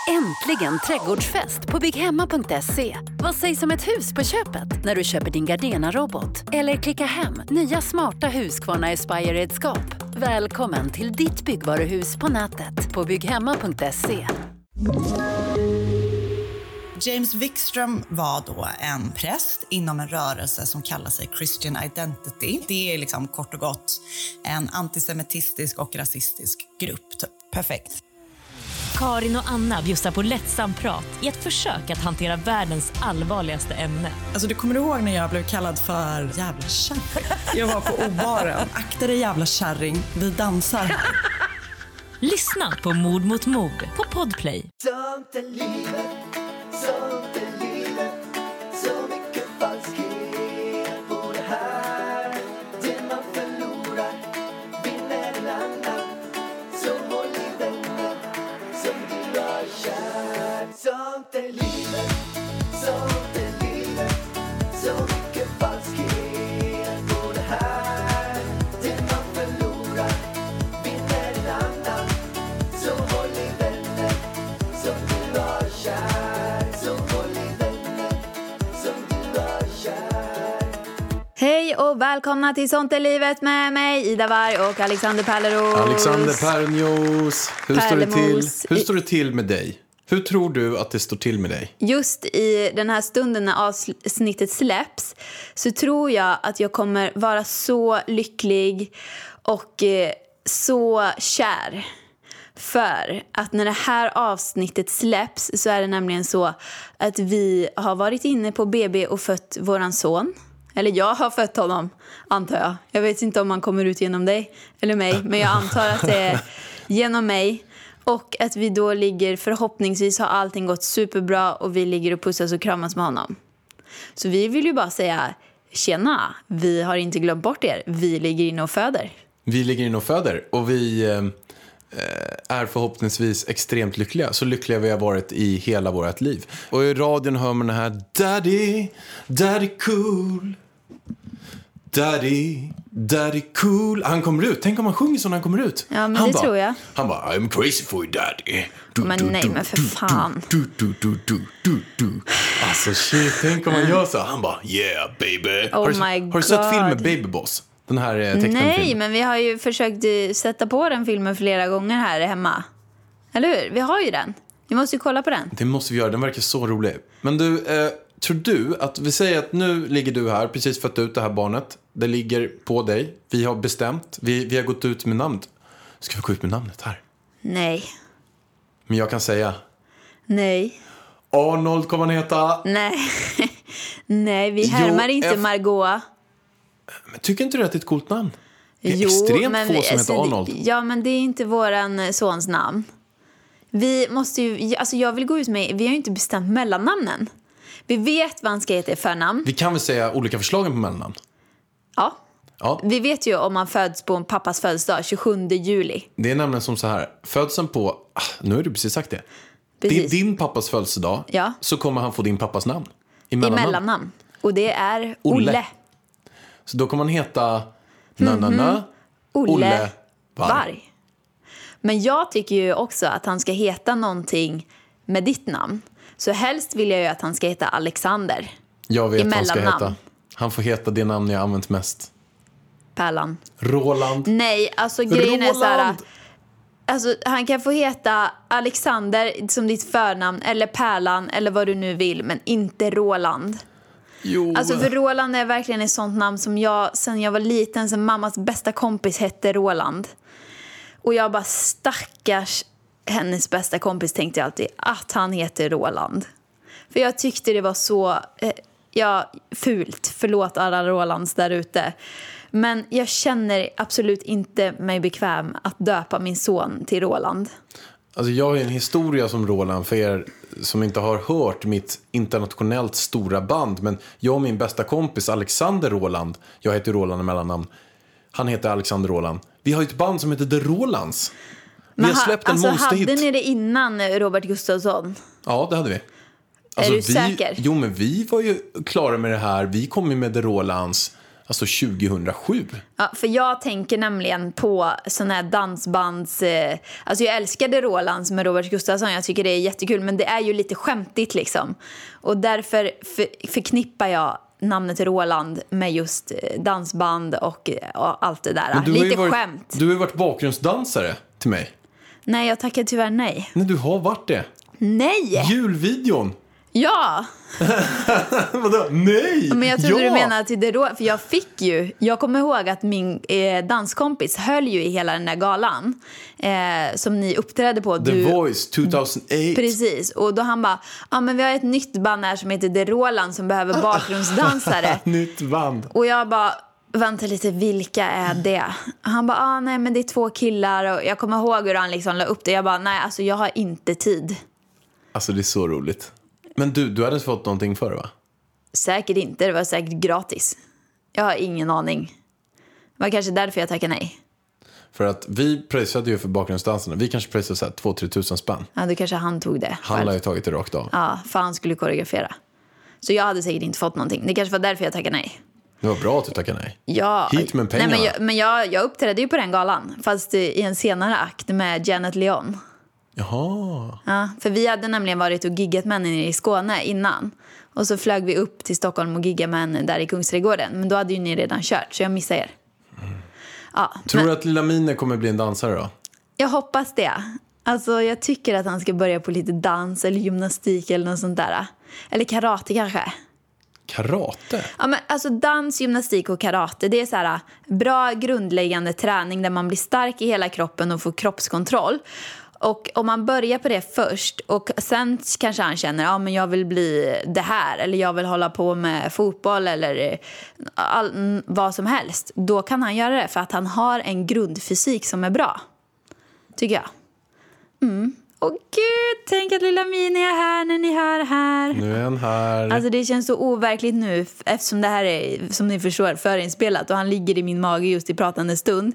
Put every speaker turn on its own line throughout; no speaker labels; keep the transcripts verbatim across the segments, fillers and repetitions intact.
Äntligen trädgårdsfest på bygghemma punkt se. Vad sägs om ett hus på köpet när du köper din Gardena-robot? Eller klicka hem nya smarta Husqvarna Aspire-redskap. Välkommen till ditt byggvaruhus på nätet på bygghemma punkt se.
James Wikström var då en präst inom en rörelse som kallar sig Christian Identity. Det är liksom kort och gott en antisemitistisk och rasistisk grupp. Typ. Perfekt.
Karin och Anna bjussar på lättsam prat i ett försök att hantera världens allvarligaste ämne.
Alltså du kommer ihåg när jag blev kallad för jävla kärring? Jag var på O-baren. Akta dig jävla kärring, vi dansar.
Lyssna på Mord mot mord på Podplay.
Sånt är livet, sånt är livet. Så mycket falskhet på det här. Det man förlorar vinner en annan. Så håll i vänner som du har kär. Sånt är livet, sånt är livet. Så mycket falskhet på det här. Det man förlorar vinner en annan. Så håll i vänner som du har kär. Så håll i vänner som du har kär.
Hej och välkomna till Sånt är livet med mig, Ida Varg och Alexander Pärleros.
Alexander Pärleros. Hur står det till?
Pärlemos.
Hur står det till med dig? Hur tror du att det står till med dig?
Just i den här stunden när avsnittet släpps så tror jag att jag kommer vara så lycklig och eh, så kär. För att när det här avsnittet släpps så är det nämligen så att vi har varit inne på B B och fött våran son. Eller jag har fött honom, antar jag. Jag vet inte om han kommer ut genom dig eller mig. Men jag antar att det är genom mig. Och att vi då ligger, förhoppningsvis har allting gått superbra. Och vi ligger och pussas och kramas med honom. Så vi vill ju bara säga, tjena, vi har inte glömt bort er. Vi ligger inne och föder.
Vi ligger inne och föder. Och vi eh, är förhoppningsvis extremt lyckliga. Så lyckliga vi har varit i hela vårt liv. Och i radion hör man den här Daddy, Daddy cool. Daddy, Daddy cool. Han kommer ut. Tänk om han sjunger så när han kommer ut.
Ja, men
han
det
bara,
tror jag.
Han bara, I'm crazy for you, daddy. Du,
Men
du,
nej,
du,
men för
du,
fan.
Du, du, du, du, du, du. Alltså shit, tänk om han gör så. Han bara, yeah baby.
Oh
har, du,
my
har du sett
God.
filmen Baby Boss? Den här eh, tecknade
Nej,
filmen.
men vi har ju försökt eh, sätta på den filmen flera gånger här hemma. Eller hur? Vi har ju den. Vi måste ju kolla på den.
Det måste vi göra, den verkar så rolig. Men du, eh, tror du att vi säger att nu ligger du här, precis fött ut det här barnet. Det ligger på dig, vi har bestämt, vi, vi har gått ut med namnet. Ska vi gå ut med namnet här?
Nej.
Men jag kan säga,
Nej.
Arnold kommer han heta.
Nej. Nej, vi härmar
Jo,
inte
F-
Margot.
Men tycker inte du att det är ett coolt namn? Det är
Jo,
extremt
men
få
vi-
som
alltså,
heter Arnold.
det- Ja, men det är inte våran sons namn. Vi måste ju, alltså jag vill gå ut med, vi har ju inte bestämt mellannamnen. Vi vet vad han ska heta i förnamn.
Vi kan väl säga olika förslagen på mellannamn?
Ja.
Ja.
Vi vet ju om han föds på en pappas födelsedag, tjugosjunde juli.
Det är nämligen som så här, födseln på, ah, nu har du precis sagt det.
Precis.
Din, din pappas födelsedag,
Ja.
så kommer han få din pappas namn. I
I
mellannamn.
mellannamn. Och det är
Olle.
Olle.
Så då kommer han heta na na na
Olle,
Olle Varg.
Varg. Men jag tycker ju också att han ska heta någonting med ditt namn. Så helst vill jag ju att han ska heta Alexander.
Jag vet
I
vad han ska
mellannamn.
heta. Han får heta det namn jag använt mest.
Pärlan.
Roland.
Nej, alltså grejen är så här.
Roland.
Alltså, han kan få heta Alexander som ditt förnamn. Eller Pärlan, eller vad du nu vill. Men inte Roland.
Jo.
Alltså för Roland är verkligen ett sånt namn som jag, sen jag var liten, sen mammas bästa kompis hette Roland. Och jag bara, stackars hennes bästa kompis, tänkte jag alltid att han heter Roland. För jag tyckte det var så, eh, ja, fult. Förlåt alla Rolands där ute. Men jag känner absolut inte mig bekväm att döpa min son till Roland.
Alltså jag har en historia som Roland för er som inte har hört mitt internationellt stora band. Men jag och min bästa kompis Alexander Roland, jag heter Roland i mellannamn. Han heter Alexander Roland. Vi har ett band som heter The Rolands. Vi
Men
har
ha,
släppt en
alltså,
monsterhit.
hade ni det innan Robert Gustafsson?
Ja, det hade vi. Alltså,
du
vi,
säker?
Jo, men vi var ju klara med det här. Vi kom ju med The Rolands Alltså tjugohundrasju.
Ja, för jag tänker nämligen på sån här dansbands... Eh, alltså jag älskade Rolands med Robert Gustafsson. Jag tycker det är jättekul. Men det är ju lite skämtigt liksom. Och därför för, förknippar jag namnet Roland med just dansband och, och allt det där. Lite
varit,
skämt.
Du har ju varit bakgrundsdansare till mig.
Nej, jag tackar tyvärr nej.
Nej, du har varit det.
Nej!
Julvideon.
Ja!
Vadå? Nej!
Men jag trodde
ja.
du menade till det då. För jag fick ju... Jag kommer ihåg att min eh, danskompis höll ju i hela den där galan. Eh, som ni uppträdde på.
The
du,
Voice tjugohundraåtta.
Precis. Och då han bara... Ja, men vi har ett nytt band här som heter The Roland som behöver bakgrundsdansare.
Nytt band.
Och jag bara... Vänta lite, vilka är det? Han bara, ah, nej men det är två killar. Och jag kommer ihåg hur han liksom la upp det. Jag bara, nej alltså jag har inte tid.
Alltså det är så roligt. Men du, du hade fått någonting för det, va?
Säkert inte, det var säkert gratis. Jag har ingen aning. Det var kanske därför jag tackade nej.
För att vi pröjsade ju för bakgrundsdanserna. Vi kanske pröjsade så här två till tre tusen spänn.
Ja, då kanske han tog det
Han
själv.
har ju tagit det rakt av.
Ja, för han skulle koreografera. Så jag hade säkert inte fått någonting. Det kanske var därför jag tackade nej.
Det var bra att du tackade nej.
Ja,
Hit med pengarna.
nej, men jag, men jag, jag uppträdde ju på den galan. Fast i en senare akt med Janet Leon.
Jaha.
Ja, för vi hade nämligen varit och giggat med henne i Skåne innan. Och så flög vi upp till Stockholm och giggade med henne där i Kungsträdgården. Men då hade ju ni redan kört, så jag missade er. Mm. Ja,
Tror
men
du att Lilla Mine kommer bli en dansare då?
jag hoppas det. Alltså jag tycker att han ska börja på lite dans eller gymnastik eller något sånt där. Eller karate kanske.
Karate?
Ja, men alltså dans, gymnastik och karate, det är så här bra grundläggande träning där man blir stark i hela kroppen och får kroppskontroll. Och om man börjar på det först och sen kanske han känner ja men jag vill bli det här eller jag vill hålla på med fotboll eller all, vad som helst, då kan han göra det för att han har en grundfysik som är bra, tycker jag. Mm. Och gud, tänk att Lilla Mini är här när ni hör här.
Nu är han här.
Alltså det känns så overkligt nu eftersom det här är, som ni förstår, förinspelat och han ligger i min mage just i pratande stund.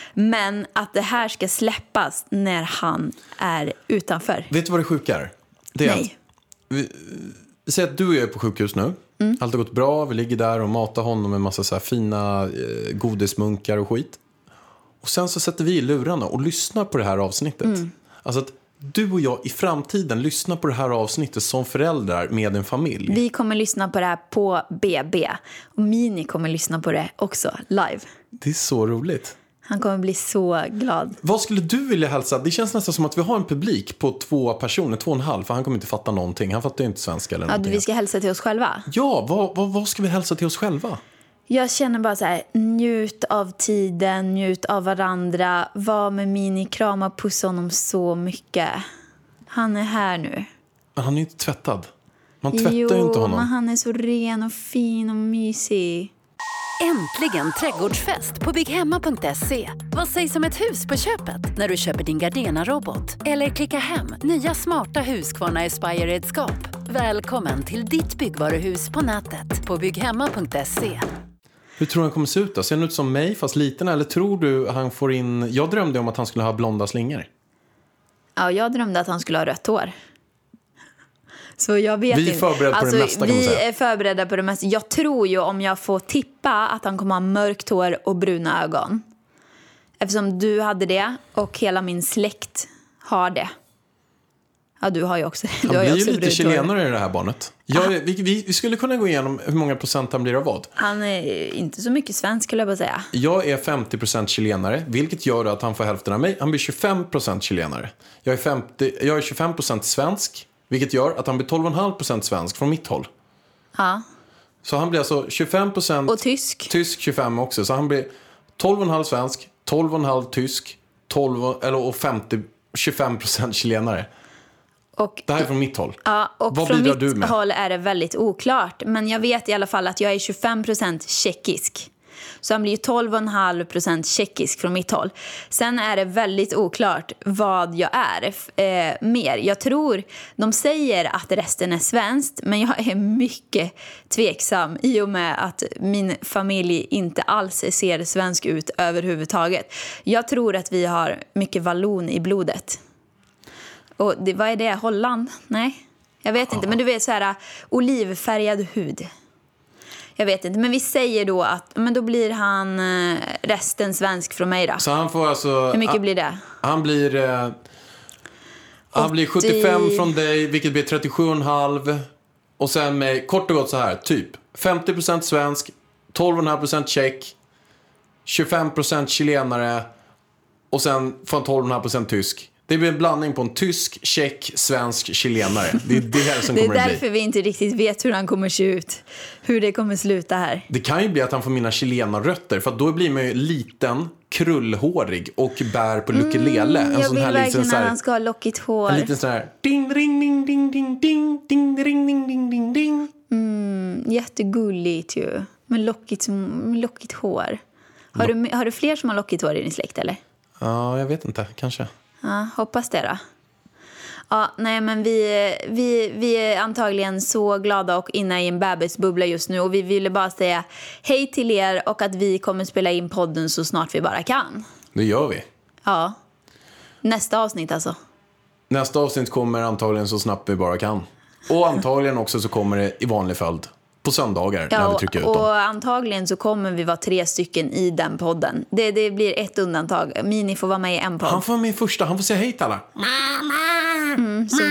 Men att det här ska släppas när han är utanför.
Vet du vad det sjuka är? Det är
Nej.
Att, vi, vi säger att du och jag är på sjukhus nu. Mm. Allt har gått bra, vi ligger där och matar honom med massa så här fina eh, godismunkar och skit. Och sen så sätter vi i lurarna och lyssnar på det här avsnittet. Mm. Alltså att du och jag i framtiden lyssnar på det här avsnittet som föräldrar med en familj.
Vi kommer lyssna på det här på B B. Och Mini kommer lyssna på det också live.
Det är så roligt.
Han kommer bli så glad.
Vad skulle du vilja hälsa? Det känns nästan som att vi har en publik på två personer, två och en halv. För han kommer inte fatta någonting. Han fattar ju inte svenska eller
ja,
någonting.
Vi ska hälsa till oss själva.
Ja, vad, vad, vad ska vi hälsa till oss själva?
Jag känner bara så här, njut av tiden, njut av varandra. Var med Mini, krama och pussa honom så mycket. Han är här nu.
Men han är ju inte tvättad. Man tvättar
jo,
ju inte honom.
Men han är så ren och fin och mysig.
Äntligen trädgårdsfest på bygghemma punkt se. Vad sägs om ett hus på köpet när du köper din Gardena-robot? Eller klicka hem nya smarta Husqvarna Aspire-redskap. Välkommen till ditt byggvaruhus på nätet på bygghemma punkt se.
Hur tror du han kommer se ut då? Ser han ut som mig fast liten? Eller tror du han får in... Jag drömde om att han skulle ha blonda slingor.
Ja, jag drömde att han skulle ha rött hår. Så jag vet
vi är
inte.
förberedda på
alltså,
det mesta kan man säga.
Vi är förberedda på det mesta. Jag tror ju om jag får tippa att han kommer ha mörkt hår och bruna ögon. Eftersom du hade det och hela min släkt har det. Ja, du har ju också. Du
Han
har
blir
ju
ju
också
lite chilenare i det här barnet. Jag, vi, vi, vi skulle kunna gå igenom hur många procent han blir av vad.
Han är inte så mycket svensk, skulle jag bara säga.
Jag är femtio procent chilenare, vilket gör att han får hälften av mig. Han blir tjugofem procent chilenare. Jag är, femtio, jag är tjugofem procent svensk, vilket gör att han blir tolv komma fem procent svensk från mitt håll.
Ja.
Så han blir alltså tjugofem procent...
Och tysk.
Tysk tjugofem också. Så han blir tolv komma fem svensk, tolv komma fem tysk, tolv, eller, och femtio, tjugofem procent chilenare. Och,
det
här är från mitt håll.
Ja, och
vad
från
bidrar
mitt
du med?
håll är det väldigt oklart. Men jag vet i alla fall att jag är tjugofem procent tjeckisk. Så han blir ju tolv komma fem procent tjeckisk från mitt håll. Sen är det väldigt oklart vad jag är eh, mer. Jag tror, de säger att resten är svenskt. Men jag är mycket tveksam i och med att min familj inte alls ser svensk ut överhuvudtaget. Jag tror att vi har mycket vallon i blodet. Och det, vad är det? Holland? Nej, jag vet inte. Men du vet så här, olivfärgad hud. Jag vet inte, men vi säger då att men då blir han eh, resten svensk från mig då.
Så han får alltså...
Hur mycket
han,
blir det?
Han blir... Eh, han blir sjuttiofem från dig, vilket blir trettiosju komma fem. Och sen med, kort och gott så här, typ femtio procent svensk, tolv komma fem procent tjeck, tjugofem procent chilenare och sen från tolv komma fem procent tysk. Det blir en blandning på en tysk, tjeck, svensk, chilenare. Det är det här som
Det är
kommer att bli.
därför vi inte riktigt vet hur han kommer se ut. Hur det kommer sluta här.
Det kan ju bli att han får mina chilenarrötter. För att då blir man ju liten, krullhårig och bär på ukulele.
Mm,
en
jag
sån
vill
här
verkligen
liten så här,
att han ska ha lockigt hår.
en liten sån här ding, ring, ding, ding, ding, ding, ding, ring, ding, ding, ding, ding.
Mm, jättegulligt ju. Med lockigt, med lockigt hår. Har du, har du fler som har lockigt hår i din släkt eller?
Ja, jag vet inte. Kanske.
Ja, hoppas det då. Ja, nej men vi, vi, vi är antagligen så glada och inne i en bebisbubbla just nu. Och vi ville bara säga hej till er och att vi kommer spela in podden så snart vi bara kan.
Det gör vi.
Ja, nästa avsnitt alltså.
Nästa avsnitt kommer antagligen så snabbt vi bara kan. Och antagligen också så kommer det i vanlig följd på söndagar
Ja,
när vi
och,
trycker ut
och
dem.
antagligen så kommer vi vara tre stycken i den podden. Det, det blir ett undantag. Mini får vara med i en podd.
Han får vara med första, han får säga hej till alla.
Mm, så...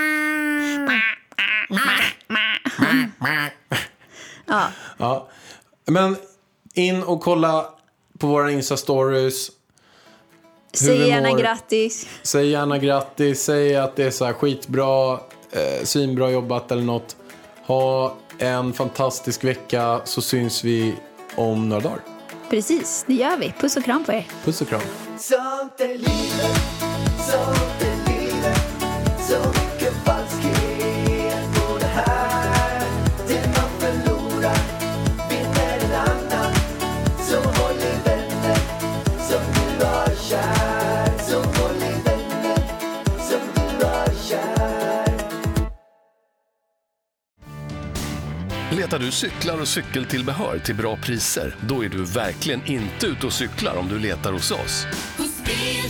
ja.
Ja. Men in och kolla på våra Insta-stories.
Säg gärna grattis.
Säg gärna grattis. Säg att det är så här skitbra, eh, svinbra jobbat eller något. Ha en fantastisk vecka så syns vi om några dagar.
Precis, det gör vi. Puss och kram på er.
Puss och kram.
Sånt är livet, sånt är livet. Så mycket falskhet på det här. Det man förlorar vinner en annan. Så håll i vänner som du har kär. Så håll i vänner som du har kär.
Letar du cyklar och cykeltillbehör till bra priser? Då är du verkligen inte ute och cyklar om du letar hos oss.
Hos